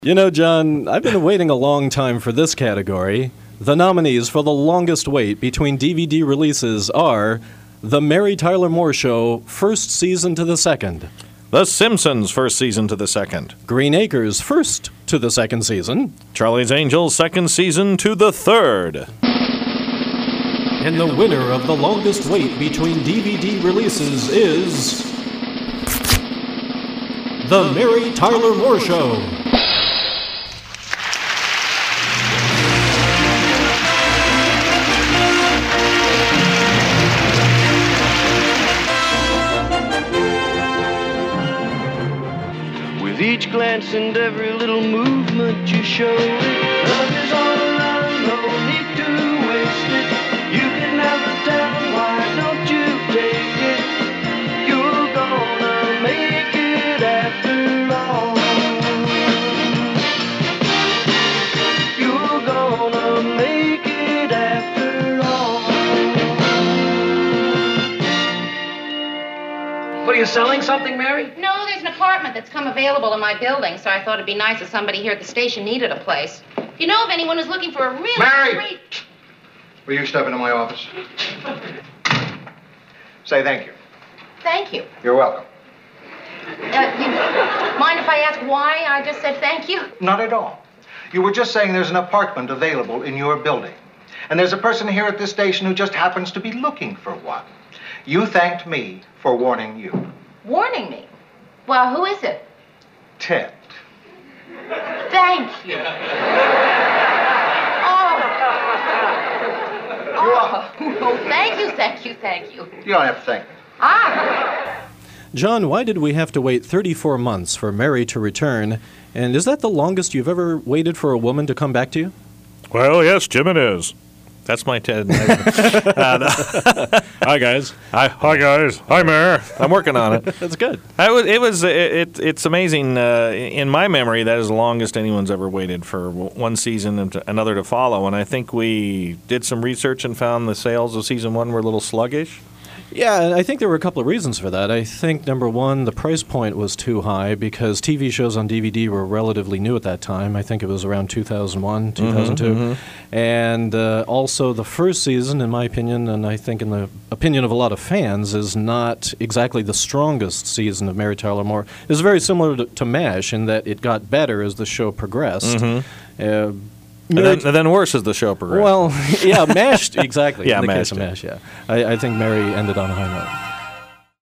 You know, John, I've been waiting a long time for this category. The nominees for the longest wait between DVD releases are The Mary Tyler Moore Show, first season to the second. The Simpsons, first season to the second. Green Acres, first to the second season. Charlie's Angels, second season to the third. And the winner of the longest wait between DVD releases is The Mary Tyler Moore Show. With each glance and every little movement you show, love is all around, no need to waste it. You can never tell, why don't you take it? You're gonna make it after all. You're gonna make it after all. What, are you selling something, Mary? No, there's an apartment that's come available in my building, so I thought it'd be nice if somebody here at the station needed a place. If you know of anyone who's looking for a really Mary! great... Will you step into my office? Say thank you. Thank you. You're welcome. You mind if I ask why I just said thank you? Not at all. You were just saying there's an apartment available in your building. And there's a person here at this station who just happens to be looking for one. You thanked me for warning you. Warning me? Well, who is it? Ted. Thank you. Oh, thank you, thank you, thank you. You don't have to thank me. John, why did we have to wait 34 months for Mary to return? And is that the longest you've ever waited for a woman to come back to you? Well, yes, Jim, it is. That's my Ted. Hi, guys. Hi, guys. Hi, Mayor. I'm working on it. That's good. It's amazing. In my memory, that is the longest anyone's ever waited for one season and another to follow. And I think we did some research and found the sales of season one were a little sluggish. Yeah, and I think there were a couple of reasons for that. I think, number one, the price point was too high because TV shows on DVD were relatively new at that time. I think it was around 2001, 2002. And also the first season, in my opinion, and I think in the opinion of a lot of fans, is not exactly the strongest season of Mary Tyler Moore. It's very similar to MASH in that it got better as the show progressed. And then worse as the show progressed. Well, yeah, MASH, exactly. Yeah, in the MASH case of MASH, yeah. I think Mary ended on a high note.